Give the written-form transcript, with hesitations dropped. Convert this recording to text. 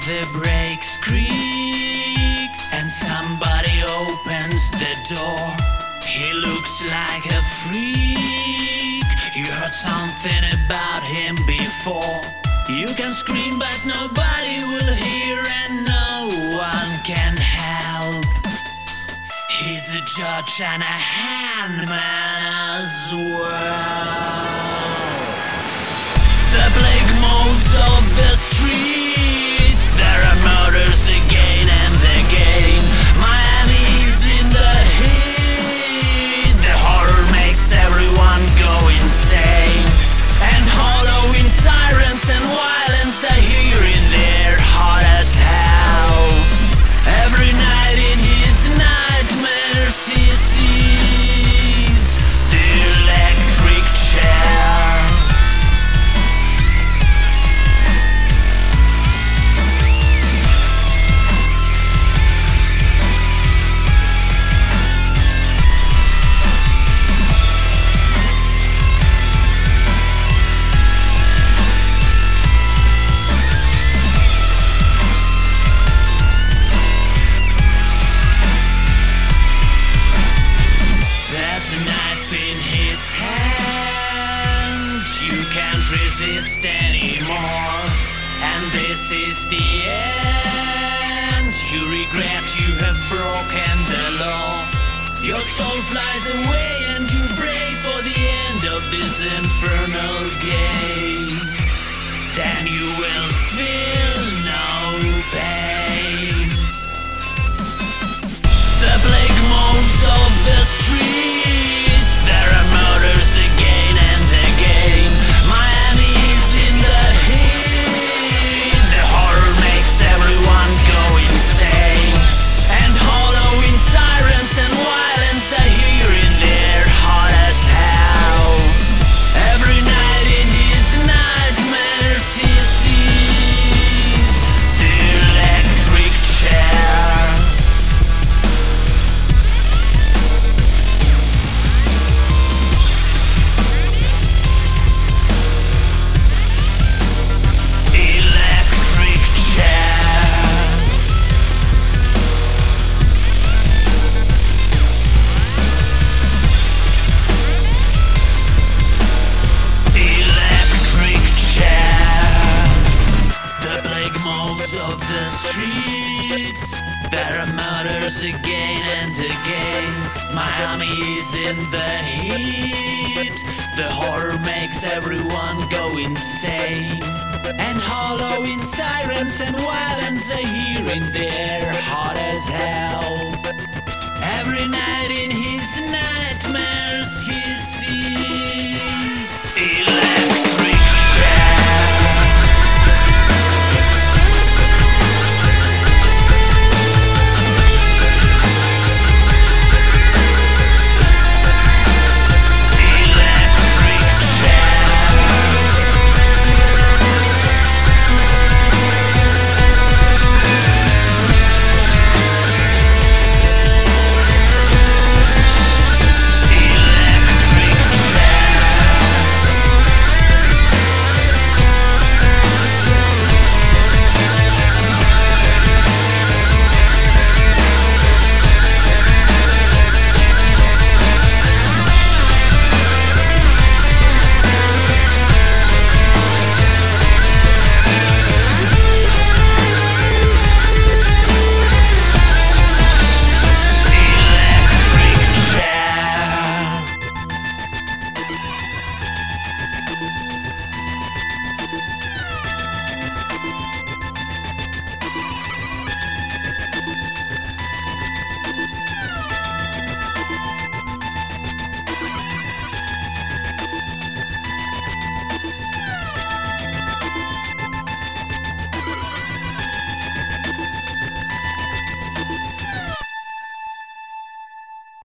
the brakes creak and somebody opens the door. He looks like a freak. You heard something about him before. You can scream but nobody will hear and no one can help. He's a judge and a handman as well. The plague moves of the streets. There are murders again and again. Miami's in the heat. The horror makes everyone go insane. And hollowing sirens and violence are here in there, hot as hell. Every night in his nightmares he sees the electric chair. Resist anymore, and this is the end. You regret you have broken the law. Your soul flies away and you pray for the end of this infernal game. Then you will feel no pain. The plague moves of the streets. There are murders again and again. Miami's in the heat. The horror makes everyone go insane. And hollowing sirens and violence are here in there, hot as hell. Every night in his nightmares he sees the electric chair. Of the streets, there are murders again and again. Miami is in the heat. The horror makes everyone go insane. And hollowing sirens and violence are here in there, hot as hell. Every night in his night